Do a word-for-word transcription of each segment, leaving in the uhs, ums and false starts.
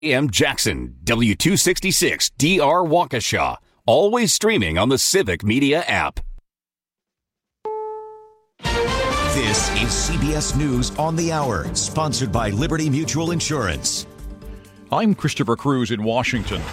A M Jackson, W two sixty-six D R Waukesha. Always streaming on the Civic Media app. This is C B S News on the Hour, sponsored by Liberty Mutual Insurance. I'm Christopher Cruz in Washington.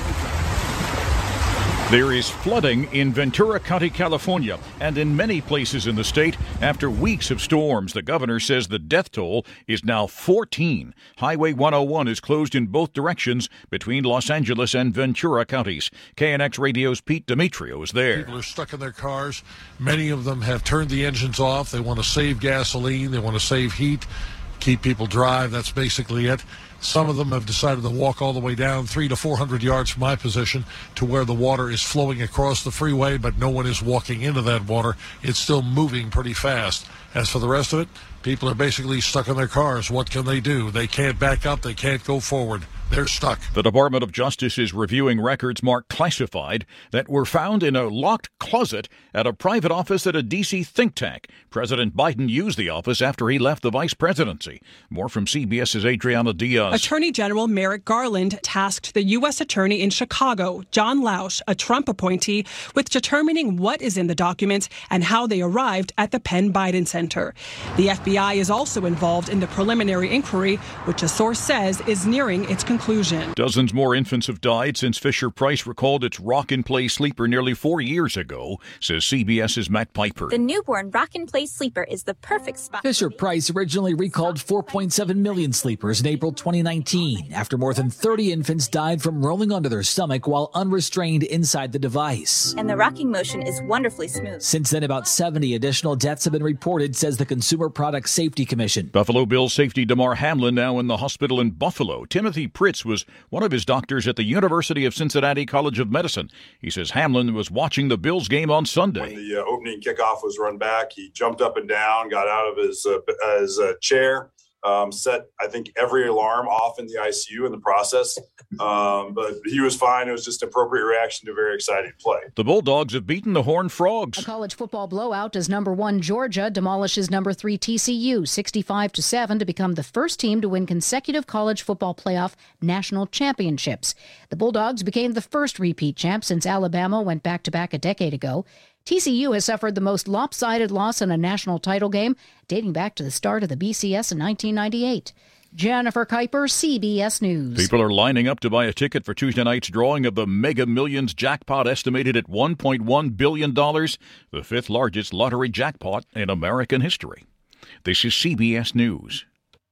There is flooding in Ventura County, California, and in many places in the state after weeks of storms. The governor says the death toll is now fourteen. Highway one oh one is closed in both directions between Los Angeles and Ventura counties. K N X Radio's Pete Demetrio is there. People are stuck in their cars. Many of them have turned the engines off. They want to save gasoline. They want to save heat, keep people dry. That's basically it. Some of them have decided to walk all the way down three to four hundred yards from my position to where the water is flowing across the freeway, but no one is walking into that water. It's still moving pretty fast. As for the rest of it, people are basically stuck in their cars. What can they do? They can't back up. They can't go forward. They're stuck. The Department of Justice is reviewing records marked classified that were found in a locked closet at a private office at a D C think tank. President Biden used the office after he left the vice presidency. More from CBS's Adriana Diaz. Attorney General Merrick Garland tasked the U S attorney in Chicago, John Lausch, a Trump appointee, with determining what is in the documents and how they arrived at the Penn Biden Center. The F B I is also involved in the preliminary inquiry, which a source says is nearing its conclusion. Conclusion. Dozens more infants have died since Fisher-Price recalled its rock-and-play sleeper nearly four years ago, says CBS's Matt Piper. The newborn rock-and-play sleeper is the perfect spot. Fisher-Price originally recalled four point seven million sleepers in April twenty nineteen after more than thirty infants died from rolling onto their stomach while unrestrained inside the device. And the rocking motion is wonderfully smooth. Since then, about seventy additional deaths have been reported, says the Consumer Product Safety Commission. Buffalo Bills safety Damar Hamlin now in the hospital in Buffalo. Timothy Pritz was one of his doctors at the University of Cincinnati College of Medicine. He says Hamlin was watching the Bills game on Sunday. When the uh, opening kickoff was run back, he jumped up and down, got out of his, uh, his uh, chair, um, set, I think, every alarm off in the I C U in the process. Um, but he was fine. It was just appropriate reaction to a very exciting play. The Bulldogs have beaten the Horned Frogs. A college football blowout as number one Georgia demolishes number three T C U sixty-five to seven to become the first team to win consecutive college football playoff national championships. The Bulldogs became the first repeat champ since Alabama went back-to-back a decade ago. T C U has suffered the most lopsided loss in a national title game dating back to the start of the B C S in nineteen ninety-eight. Jennifer Kuiper, C B S News. People are lining up to buy a ticket for Tuesday night's drawing of the Mega Millions jackpot, estimated at one point one billion dollars, the fifth largest lottery jackpot in American history. This is C B S News.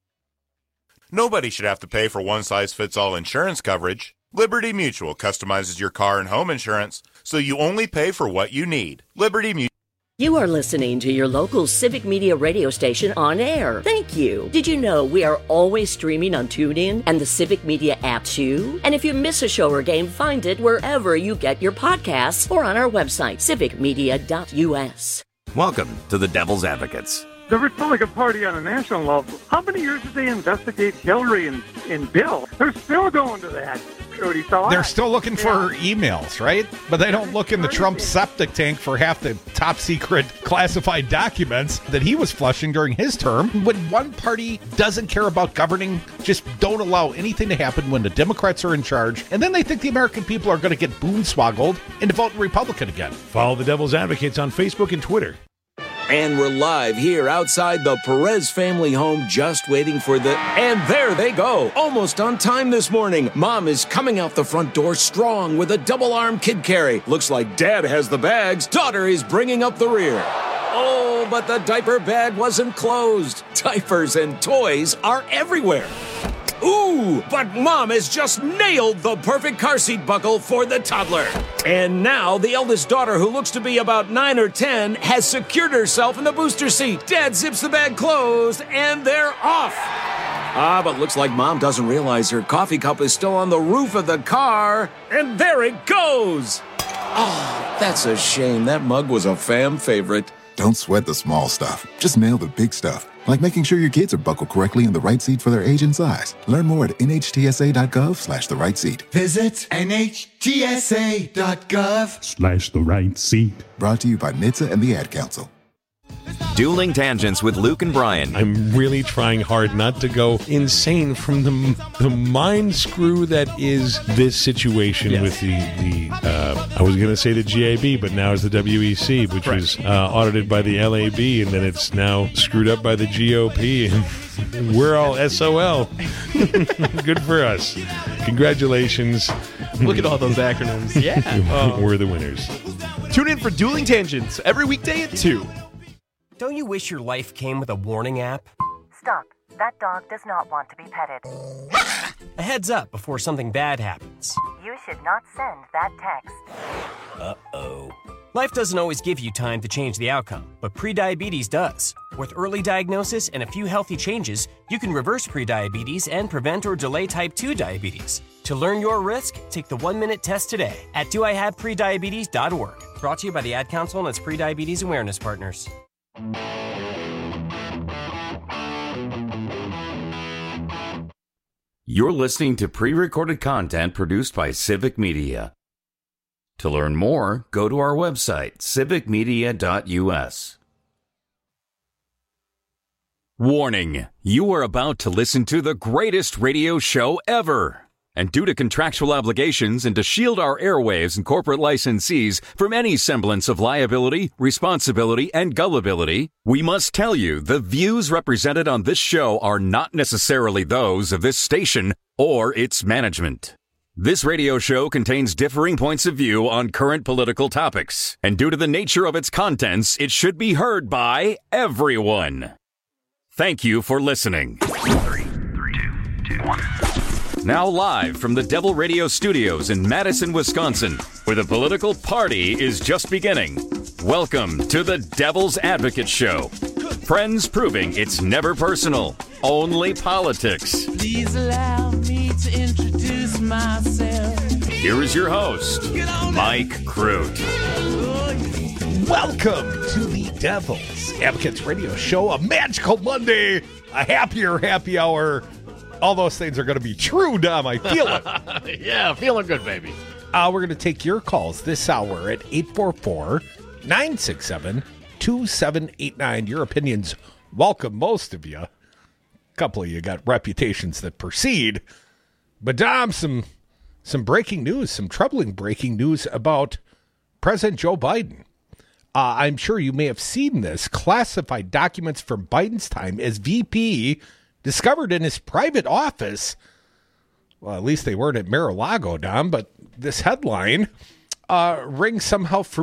Nobody should have to pay for one-size-fits-all insurance coverage. Liberty Mutual customizes your car and home insurance, so you only pay for what you need. Liberty Mutual. You are listening to your local Civic Media radio station on air. Thank you. Did you know we are always streaming on TuneIn and the Civic Media app too? And if you miss a show or game, find it wherever you get your podcasts or on our website, civic media dot u s. Welcome to the Devil's Advocates. The Republican Party on a national level, how many years did they investigate Hillary and, and Bill? They're still going to that. So They're still looking for emails, right? But they don't look in the Trump septic tank for half the top secret classified documents that he was flushing during his term. When one party doesn't care about governing, just don't allow anything to happen when the Democrats are in charge, and then they think the American people are going to get boonswoggled into voting Republican again. Follow the Devil's Advocates on Facebook and Twitter. And we're live here outside the Perez family home, just waiting for the... And there they go, almost on time this morning. Mom is coming out the front door strong with a double-arm kid carry. Looks like Dad has the bags. Daughter is bringing up the rear. Oh, but the diaper bag wasn't closed. Diapers and toys are everywhere. Ooh, but Mom has just nailed the perfect car seat buckle for the toddler. And now the eldest daughter, who looks to be about nine or ten, has secured herself in the booster seat. Dad zips the bag closed, and they're off. Ah, but looks like Mom doesn't realize her coffee cup is still on the roof of the car. And there it goes. Oh, that's a shame. That mug was a fam favorite. Don't sweat the small stuff. Just nail the big stuff. Like making sure your kids are buckled correctly in the right seat for their age and size. Learn more at N H T S A dot gov slash the right seat. Visit N H T S A dot gov slash the right seat. Brought to you by N H T S A and the Ad Council. Dueling Tangents with Luke and Brian. I'm really trying hard not to go insane from the the mind screw that is this situation yes. with the, the uh, I was going to say the G A B, but now it's the W E C, which right. was uh, audited by the L A B, and then it's now screwed up by the G O P, and we're all S O L. Good for us. Congratulations. Look at all those acronyms. Yeah. Oh. We're the winners. Tune in for Dueling Tangents every weekday at two. Don't you wish your life came with a warning app? Stop. That dog does not want to be petted. A heads up before something bad happens. You should not send that text. Uh-oh. Life doesn't always give you time to change the outcome, but prediabetes does. With early diagnosis and a few healthy changes, you can reverse prediabetes and prevent or delay type two diabetes. To learn your risk, take the one-minute test today at do I have prediabetes dot org. Brought to you by the Ad Council and its Prediabetes Awareness Partners. You're listening to pre-recorded content produced by Civic Media. To learn more, go to our website, civic media dot u s. Warning, you are about to listen to the greatest radio show ever. And due to contractual obligations and to shield our airwaves and corporate licensees from any semblance of liability, responsibility, and gullibility, we must tell you the views represented on this show are not necessarily those of this station or its management. This radio show contains differing points of view on current political topics, and due to the nature of its contents, it should be heard by everyone. Thank you for listening. Three, three, two, two, one. Now live from the Devil Radio Studios in Madison, Wisconsin, where the political party is just beginning. Welcome to the Devil's Advocate Show. Friends proving it's never personal, only politics. Please allow me to introduce myself. Here is your host, Mike Crute. Welcome to the Devil's Advocates Radio Show, a magical Monday, a happier happy hour. All those things are going to be true, Dom. I feel it. Yeah, feeling good, baby. Uh, we're going to take your calls this hour at eight four four, nine six seven, two seven eight nine. Your opinions welcome, most of you. A couple of you got reputations that proceed. But, Dom, some, some breaking news, some troubling breaking news about President Joe Biden. Uh, I'm sure you may have seen this. Classified documents from Biden's time as V P discovered in his private office. Well, at least they weren't at Mar-a-Lago, Dom, but this headline uh, rings somehow familiar.